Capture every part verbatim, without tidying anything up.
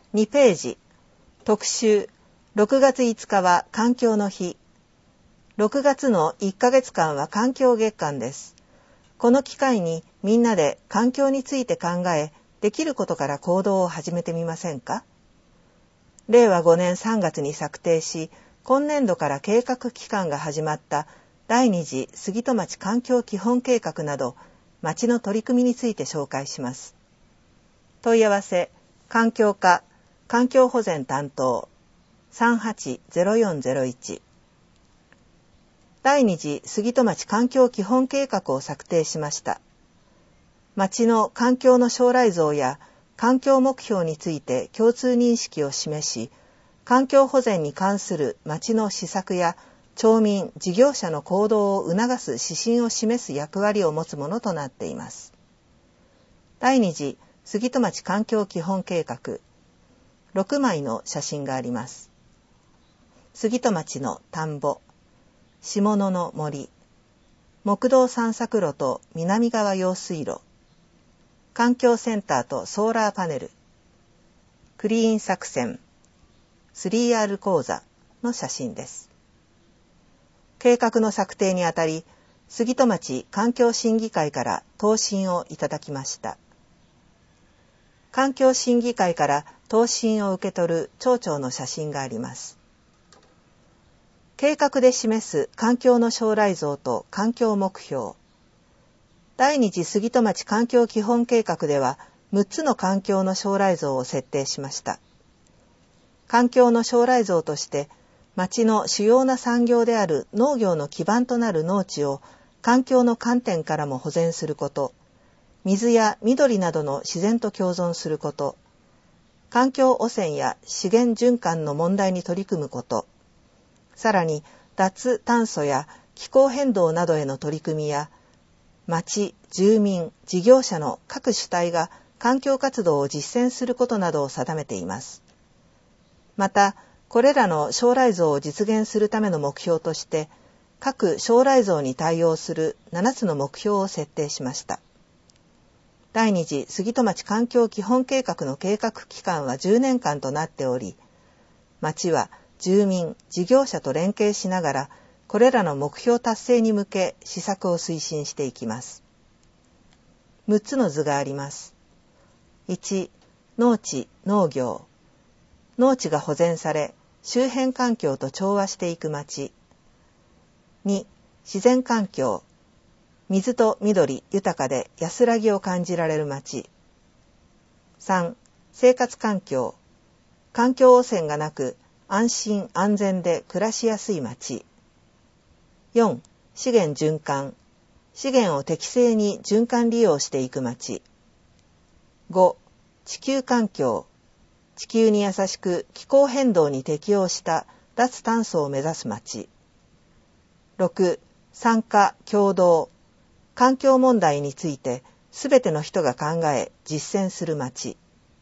にページ、特集、ろくがついつかは環境の日。ろくがつのいっかげつかんは環境月間です。この機会にみんなで環境について考え、できることから行動を始めてみませんか？れいわごねんさんがつに策定し、今年度から計画期間が始まった第二次杉戸町環境基本計画など、町の取り組みについて紹介します。問い合わせ、環境課、環境保全担当、さんはちゼロよんゼロいち。第二次杉戸町環境基本計画を策定しました。町の環境の将来像や環境目標について共通認識を示し、環境保全に関する町の施策や町民・事業者の行動を促す指針を示す役割を持つものとなっています。第二次杉戸町環境基本計画、ろくまいの写真があります。杉戸町の田んぼ、下野の森、木道散策路と南側用水路、環境センターとソーラーパネル、クリーン作戦、スリーアール 講座の写真です。計画の策定にあたり、杉戸町環境審議会から答申をいただきました。環境審議会から答申を受け取る町長の写真があります。計画で示す環境の将来像と環境目標。第二次杉戸町環境基本計画ではむっつの環境の将来像を設定しました。環境の将来像として町の主要な産業である農業の基盤となる農地を環境の観点からも保全すること、水や緑などの自然と共存すること、環境汚染や資源循環の問題に取り組むこと、さらに脱炭素や気候変動などへの取り組みや、町、住民、事業者の各主体が環境活動を実践することなどを定めています。また、これらの将来像を実現するための目標として、各将来像に対応するななつの目標を設定しました。第二次杉戸町環境基本計画の計画期間はじゅうねんかんとなっており、町は住民・事業者と連携しながら、これらの目標達成に向け施策を推進していきます。むっつの図があります。いち、農地・農業。農地が保全され、周辺環境と調和していく町。に、自然環境。水と緑豊かで安らぎを感じられる町。さん、生活環境。環境汚染がなく、安心安全で暮らしやすい町。よん、資源循環。資源を適正に循環利用していく町。ご、地球環境。地球に優しく気候変動に適応した脱炭素を目指す町。ろく、参加協働。環境問題についてすべての人が考え実践する町。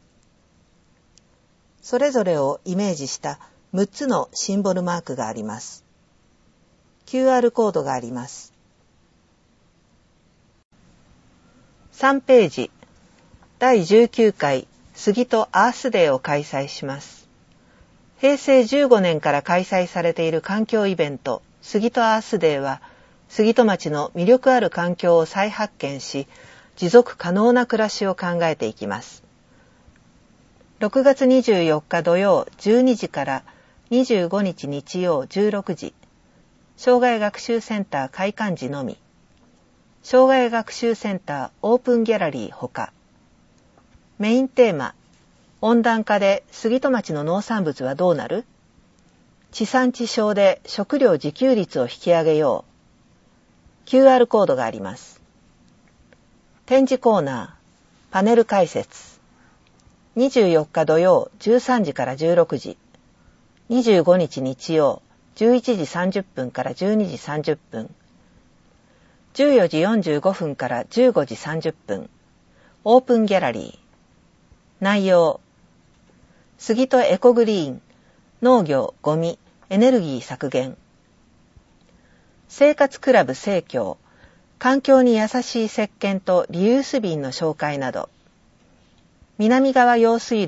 それぞれをイメージしたむっつのシンボルマークがあります。キューアール コードがあります。さんページ、だいじゅうきゅうかい杉戸アースデーを開催します。へいせいじゅうごねんから開催されている環境イベント、杉戸アースデーは、杉戸町の魅力ある環境を再発見し、持続可能な暮らしを考えていきます。ろくがつにじゅうよっか土曜じゅうにじからにじゅうごにち日曜じゅうろくじ、障害学習センター開館時のみ、障害学習センターオープンギャラリーほか、メインテーマ、温暖化で杉戸町の農産物はどうなる？地産地消で食料自給率を引き上げよう。キューアール コードがあります。展示コーナー、パネル解説。にじゅうよっか土曜じゅうさんじからじゅうろくじ、にじゅうごにち日曜じゅういちじさんじゅっぷんからじゅうにじさんじゅっぷん、じゅうよじよんじゅうごふんからじゅうごじさんじゅっぷん、オープンギャラリー。内容、杉戸エコグリーン、農業、ゴミ、エネルギー削減。生活クラブ生協、環境に優しい石鹸とリユース瓶の紹介など。南側用水路、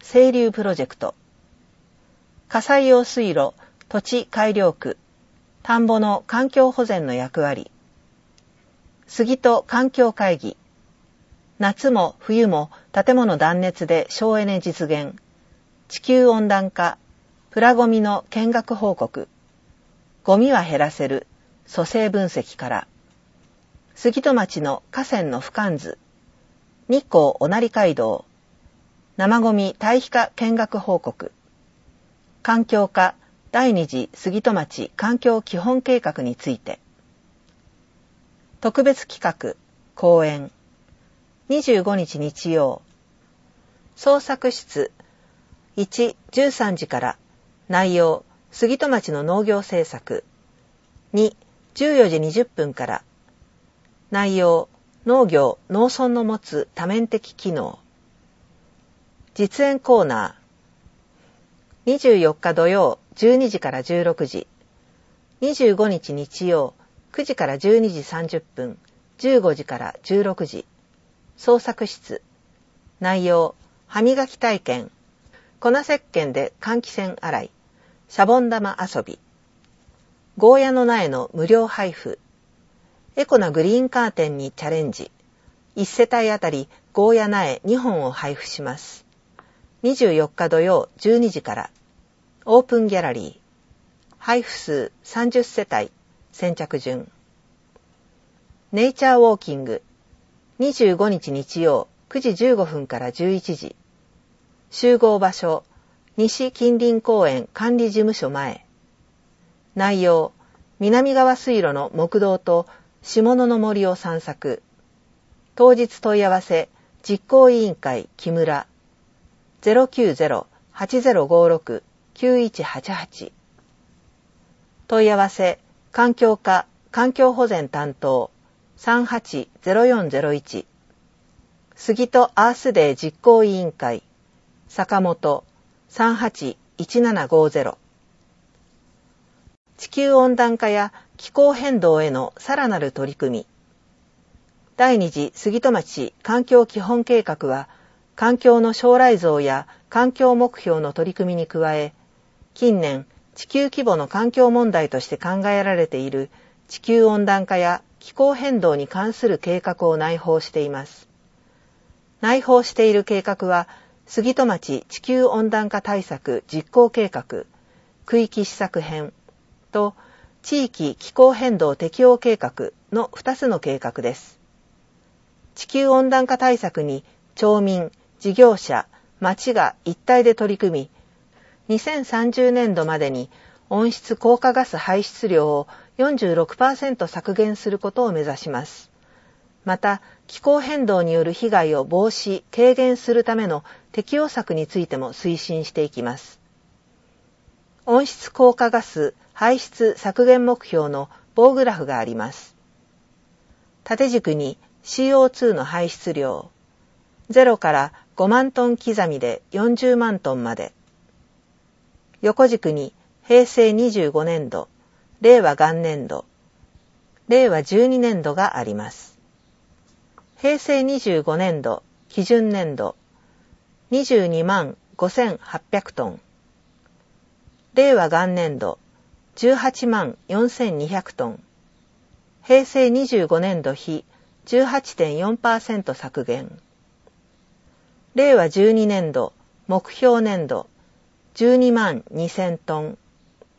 清流プロジェクト、火災用水路土地改良区、田んぼの環境保全の役割、杉戸環境会議、夏も冬も建物断熱で省エネ実現、地球温暖化、プラゴミの見学報告、ゴミは減らせる、組成分析から、杉戸町の河川の俯瞰図、日光御成街道、生ゴミ堆肥化見学報告、環境課第二次杉戸町環境基本計画について、特別企画、講演、にじゅうごにち日曜、創作室、いち、じゅうさんじから内容、杉戸町の農業政策、に、じゅうよじにじゅっぷんから内容、農業・農村の持つ多面的機能、実演コーナー、にじゅうよっか土曜じゅうにじからじゅうろくじ、にじゅうごにち日曜くじからじゅうにじさんじゅっぷん、じゅうごじからじゅうろくじ、創作室、内容、歯磨き体験、粉石鹸で換気扇洗い、シャボン玉遊び、ゴーヤの苗の無料配布、エコなグリーンカーテンにチャレンジ、いち世帯あたりゴーヤ苗にほんを配布します。にじゅうよっか土曜じゅうにじから、オープンギャラリー、配布数さんじゅっせたい、先着順。ネイチャーウォーキング、にじゅうごにち日曜くじじゅうごふんからじゅういちじ、集合場所、西近隣公園管理事務所前、内容、南側水路の木道と下野の森を散策、当日問い合わせ、実行委員会木村、ゼロきゅうゼロ はちゼロごろく きゅういちはちはち、問い合わせ、環境課環境保全担当、さんはちゼロよんゼロいち、杉戸アースデー実行委員会、坂本、さんはちいちななごゼロ、地球温暖化や気候変動へのさらなる取り組み。第二次杉戸町環境基本計画は、環境の将来像や環境目標の取り組みに加え、近年地球規模の環境問題として考えられている地球温暖化や気候変動に関する計画を内包しています。内包している計画は、杉戸町地球温暖化対策実行計画、区域施策編と地域気候変動適応計画のふたつの計画です。地球温暖化対策に町民、事業者、町が一体で取り組み、にせんさんじゅうねんどまでに温室効果ガス排出量を よんじゅうろくパーセント 削減することを目指します。また、気候変動による被害を防止・軽減するための適応策についても推進していきます。温室効果ガス排出削減目標の棒グラフがあります。縦軸に シーオーツー の排出量、ゼロからごまんトン刻みでよんじゅうまんトンまで。横軸にへいせいにじゅうごねんど、令和元年度、令和じゅうにねんどがあります。へいせいにじゅうごねんど、基準年度、にじゅうにまんごせんはっぴゃくトン。令和元年度、じゅうはちまんよんせんにひゃくトン。へいせいにじゅうごねんど比 じゅうはちてんよんパーセント 削減。令和じゅうにねんど、目標年度、じゅうにまんにせんトン。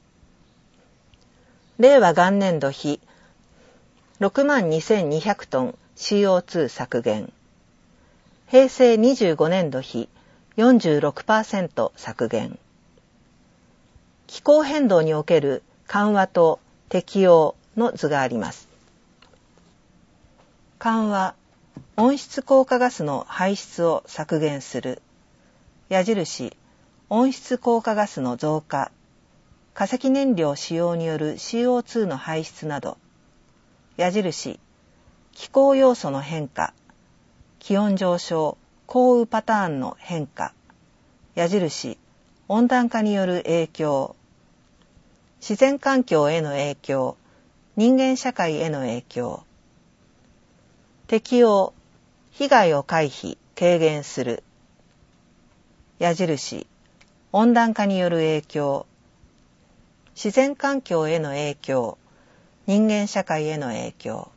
令和元年度比、ろくまんにせんにひゃくトン シーオーツー 削減。平成にじゅうごねんど比、よんじゅうろくパーセント 削減。気候変動における緩和と適応の図があります。緩和、温室効果ガスの排出を削減する。矢印、温室効果ガスの増加、化石燃料使用による シーオーツー の排出など。矢印、気候要素の変化、気温上昇、降雨パターンの変化。矢印、温暖化による影響、自然環境への影響、人間社会への影響。適応、被害を回避、軽減する。 矢印、温暖化による影響、自然環境への影響、人間社会への影響。